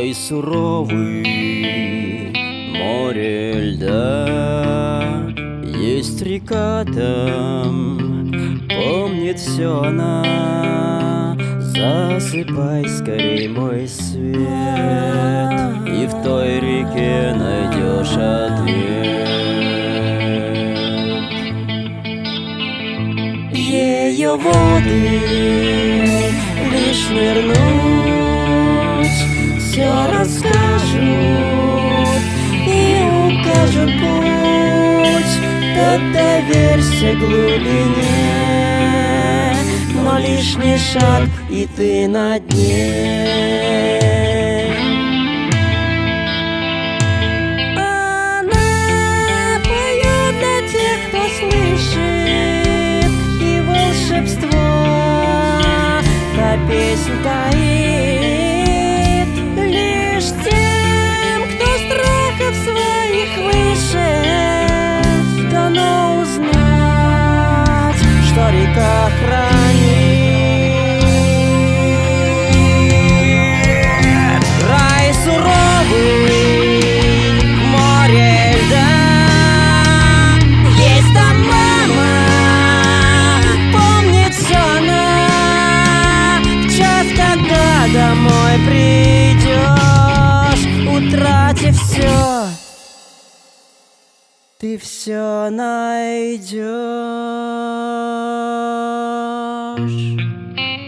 Край суровый, море льда, есть река там, помнит все она. Засыпай скорей, мой свет, и в той реке найдешь ответ. Ее воды лишь нырнуть все расскажут и укажут путь. Так доверься глубине, но лишний шаг, и ты на дне. Она поет для тех, кто слышит, и волшебство та песнь таит лишь тем, кто страхов своих выше. Дано узнать, что река хранит. Край суровый, море льда, есть там мама, помнит все она. В час, когда домой придешь, утратив все, ты все найдешь.